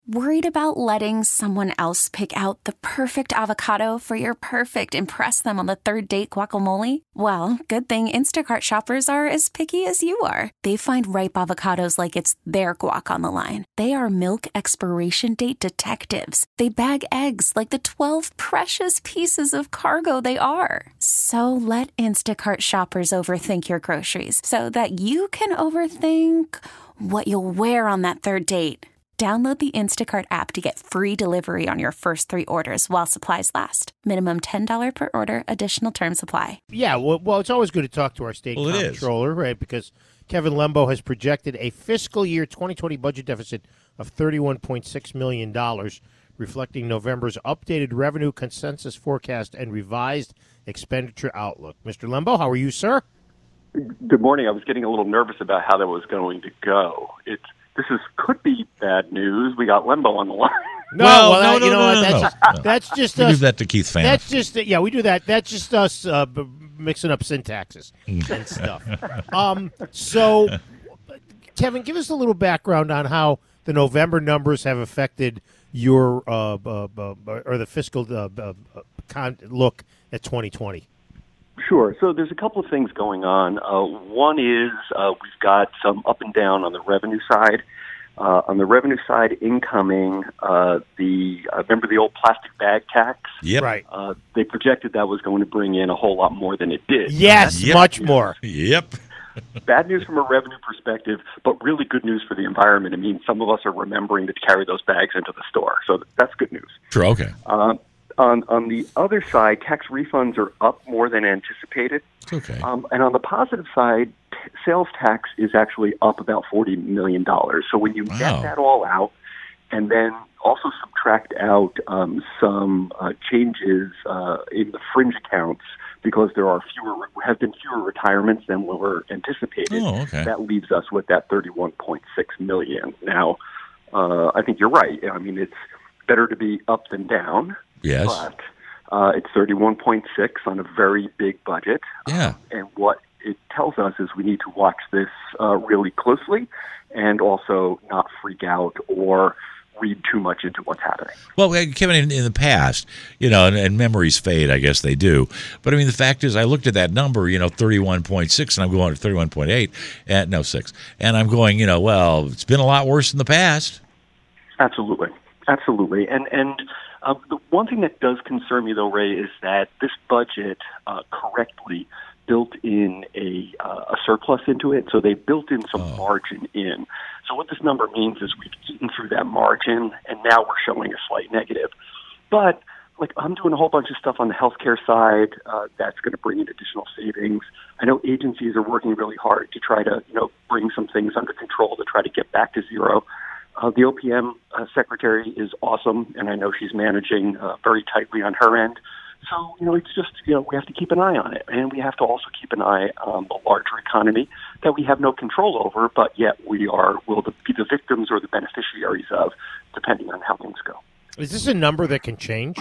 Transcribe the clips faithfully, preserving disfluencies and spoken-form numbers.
Worried about letting someone else pick out the perfect avocado for your perfect impress them on the third date guacamole? Well, good thing Instacart shoppers are as picky as you are. They find ripe avocados like it's their guac on the line. They are milk expiration date detectives. They bag eggs like the twelve precious pieces of cargo they are. So let Instacart shoppers overthink your groceries so that you can overthink what you'll wear on that third date. Download the Instacart app to get free delivery on your first three orders while supplies last. Minimum ten dollars per order. Additional terms apply. Yeah, well, well, it's always good to talk to our state well, comptroller, right? Because Kevin Lembo has projected a fiscal year twenty twenty budget deficit of thirty-one point six million dollars, reflecting November's updated revenue consensus forecast and revised expenditure outlook. Mister Lembo, how are you, sir? Good morning. I was getting a little nervous about how that was going to go. It's This is could be bad news. We got Lembo on the line. No, well, well, no, that, no, you know no, what? no, That's, no, just, no. that's just we us. do that to Keith Fan. That's just yeah, we do that. That's just us uh, b- mixing up syntaxes and stuff. Um, so, Kevin, give us a little background on how the November numbers have affected your uh, uh, uh, or the fiscal uh, uh, con- look at twenty twenty. Sure. So there's a couple of things going on. Uh, one is uh, we've got some up and down on the revenue side. Uh, on the revenue side, incoming, uh, the uh, remember the old plastic bag tax? Yep. Right. Uh, they projected that was going to bring in a whole lot more than it did. Yes, Yep. much more. Yep. Bad news from a revenue perspective, but really good news for the environment. I mean, some of us are remembering to carry those bags into the store, so that's good news. Sure, okay. Uh, on, on the other side, tax refunds are up more than anticipated. Okay. Um, and on the positive side, t- sales tax is actually up about forty million dollars. So when you Wow. net that all out and then also subtract out um, some uh, changes uh, in the fringe accounts, because there are fewer, have been fewer retirements than were anticipated, Oh, okay. that leaves us with that thirty-one point six million dollars. Now, uh, I think you're right. I mean, it's better to be up than down. Yes. But uh, it's thirty-one point six on a very big budget. Yeah. And what it tells us is we need to watch this uh, really closely and also not freak out or read too much into what's happening. Well, Kevin, in, in the past, you know, and, and memories fade, I guess they do. But, I mean, the fact is I looked at that number, you know, thirty-one point six, and I'm going to thirty-one point eight, and no, six. And I'm going, you know, well, it's been a lot worse in the past. Absolutely. Absolutely. And, and uh, the one thing that does concern me, though, Ray, is that this budget uh, correctly built in a, uh, a surplus into it. So they built in some Oh. margin in. So what this number means is we've eaten through that margin, and now we're showing a slight negative. But like I'm doing a whole bunch of stuff on the healthcare side uh, that's going to bring in additional savings. I know agencies are working really hard to try to, you know, bring some things under control to try to get back to zero. Uh, the O P M uh, secretary is awesome, and I know she's managing uh, very tightly on her end. So, you know, it's just, you know, we have to keep an eye on it. And we have to also keep an eye on the larger economy that we have no control over, but yet we are, will the, be the victims or the beneficiaries of, depending on how things go. Is this a number that can change?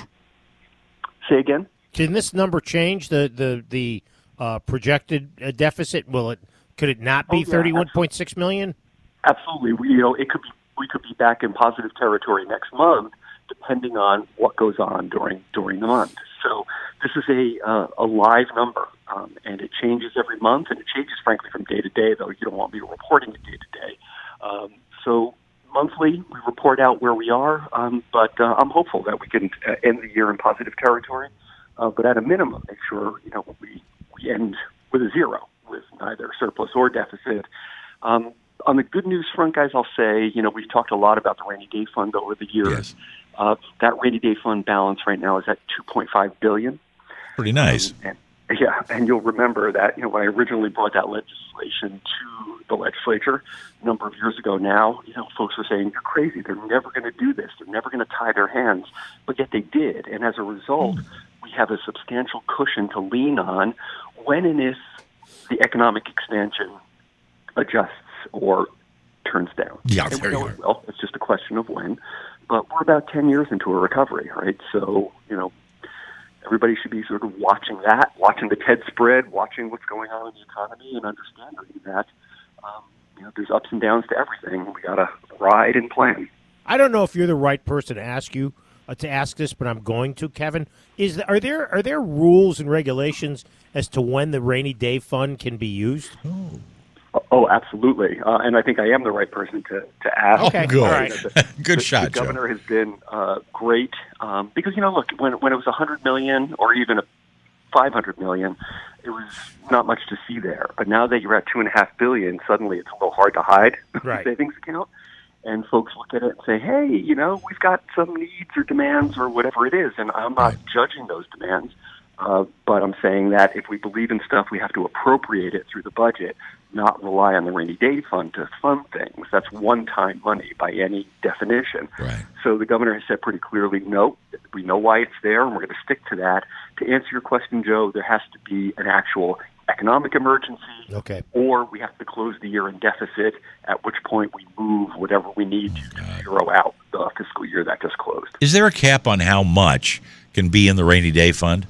Say again? Can this number change the the the uh, projected uh, deficit? Will it? Could it not be Oh, yeah, thirty-one point six million? Absolutely. We, you know, it could be, we could be back in positive territory next month, depending on what goes on during during the month. So this is a uh, a live number, um, and it changes every month, and it changes, frankly, from day to day, though you don't want me reporting it day to day. Um, so monthly, we report out where we are, um, but uh, I'm hopeful that we can uh, end the year in positive territory, uh, but at a minimum, make sure, you know, we, we end with a zero, with neither surplus or deficit. Um, on the good news front, guys, I'll say, you know, we've talked a lot about the rainy day fund over the years. Yes. Uh, that rainy day fund balance right now is at two point five billion dollars. Pretty nice. Um, and, yeah, and you'll remember that, you know, when I originally brought that legislation to the legislature a number of years ago now, you know, folks were saying, you're crazy. They're never going to do this. They're never going to tie their hands. But yet they did. And as a result, mm. we have a substantial cushion to lean on when and if the economic expansion adjusts or turns down. Yeah, and there we know you it will. It's just a question of when. But we're about ten years into a recovery, right? So, you know, everybody should be sort of watching that, watching the TED spread, watching what's going on in the economy, and understanding that, um, you know, there's ups and downs to everything. We got to ride and plan. I don't know if you're the right person to ask you uh, to ask this, but I'm going to, Kevin. Is the, are there are there rules and regulations as to when the rainy day fund can be used? Oh. Oh, absolutely. Uh, and I think I am the right person to, to ask. Okay, good. all right. The, Good the, shot, the governor Joe. has been uh, great um, because, you know, look, when, when it was one hundred million dollars or even a five hundred million dollars, it was not much to see there. But now that you're at two point five billion dollars, suddenly it's a little hard to hide Right. the savings account. And folks look at it and say, hey, you know, we've got some needs or demands or whatever it is, and I'm not Right. judging those demands. Uh, but I'm saying that if we believe in stuff, we have to appropriate it through the budget, not rely on the rainy day fund to fund things. That's one-time money by any definition. Right. So the governor has said pretty clearly, no, we know why it's there, and we're going to stick to that. To answer your question, Joe, there has to be an actual economic emergency, Okay. or we have to close the year in deficit, at which point we move whatever we need to to zero out the fiscal year that just closed. Is there a cap on how much can be in the rainy day fund?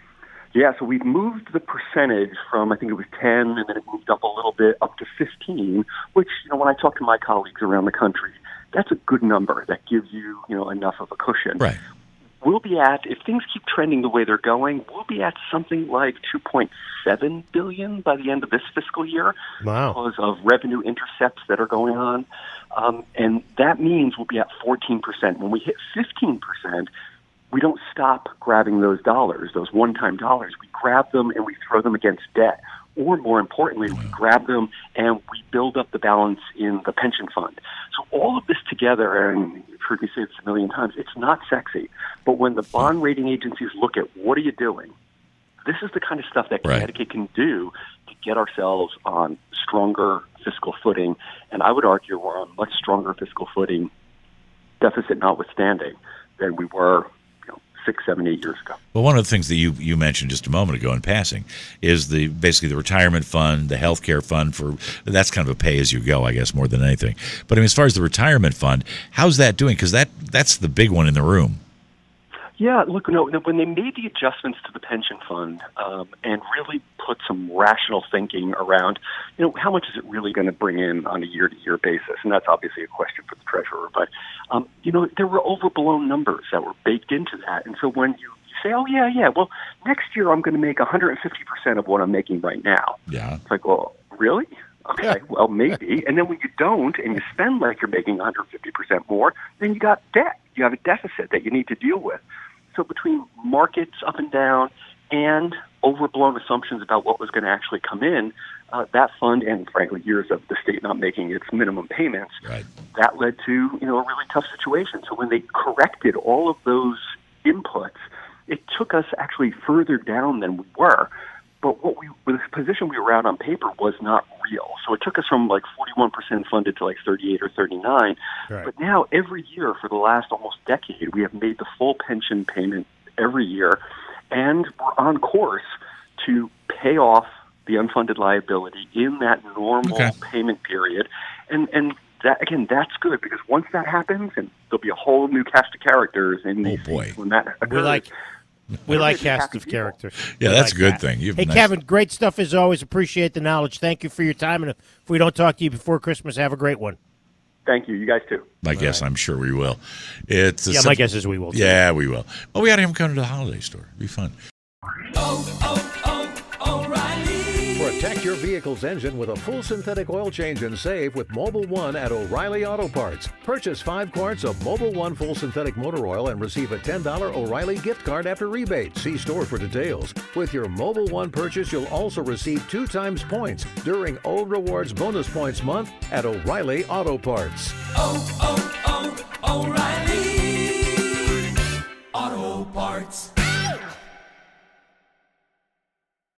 Yeah, so we've moved the percentage from, I think it was ten, and then it moved up a little bit, up to fifteen, which, you know, when I talk to my colleagues around the country, that's a good number. That gives you, you know, enough of a cushion. Right. We'll be at, if things keep trending the way they're going, we'll be at something like two point seven billion dollars by the end of this fiscal year Wow. because of revenue intercepts that are going on. Um, and that means we'll be at fourteen percent. When we hit fifteen percent, we don't stop grabbing those dollars, those one-time dollars. We grab them and we throw them against debt. Or more importantly, we grab them and we build up the balance in the pension fund. So all of this together, and you've heard me say this a million times, it's not sexy. But when the bond rating agencies look at what are you doing, this is the kind of stuff that Right. Connecticut can do to get ourselves on stronger fiscal footing. And I would argue we're on much stronger fiscal footing, deficit notwithstanding, than we were six, seven, eight years ago. Well, one of the things that you, you mentioned just a moment ago in passing is the basically the retirement fund, the health care fund for that's kind of a pay as you go, I guess, more than anything. But I mean, as far as the retirement fund, how's that doing? Because that that's the big one in the room. Yeah, look, no, when they made the adjustments to the pension fund um, and really put some rational thinking around, you know, how much is it really going to bring in on a year-to-year basis? And that's obviously a question for the treasurer. But, um, you know, there were overblown numbers that were baked into that. And so when you, you say, oh, yeah, yeah, well, next year I'm going to make one hundred fifty percent of what I'm making right now. Yeah. It's like, well, really? Okay, Yeah. well, maybe. And then when you don't and you spend like you're making one hundred fifty percent more, then you got debt. You have a deficit that you need to deal with. So between markets up and down and overblown assumptions about what was going to actually come in, uh, that fund and, frankly, years of the state not making its minimum payments, Right. that led to, you know, a really tough situation. So when they corrected all of those inputs, it took us actually further down than we were. But what we, the position we were at on paper was not real. So it took us from like forty-one percent funded to like thirty-eight or thirty-nine. Right. But now every year for the last almost decade, we have made the full pension payment every year. And we're on course to pay off the unfunded liability in that normal Okay. payment period. And, and that, again, that's good because once that happens, and there'll be a whole new cast of characters in Oh, these boy. when that occurs. We like we like Everybody's cast happy of people. characters. Yeah, We that's like a good that. thing. You've Hey, nice- Kevin, great stuff as always. Appreciate the knowledge. Thank you for your time. And if we don't talk to you before Christmas, have a great one. Thank you. You guys too. My guess, I'm sure we will. It's a Yeah, my simple- guess is we will. too. Yeah, we will. Well, we got to have him come to the holiday store. It'd be fun. Protect your vehicle's engine with a full synthetic oil change and save with Mobile One at O'Reilly Auto Parts. Purchase five quarts of Mobile One full synthetic motor oil and receive a ten dollars O'Reilly gift card after rebate. See store for details. With your Mobile One purchase, you'll also receive two times points during O Rewards Bonus Points Month at O'Reilly Auto Parts. oh, oh, oh, O'Reilly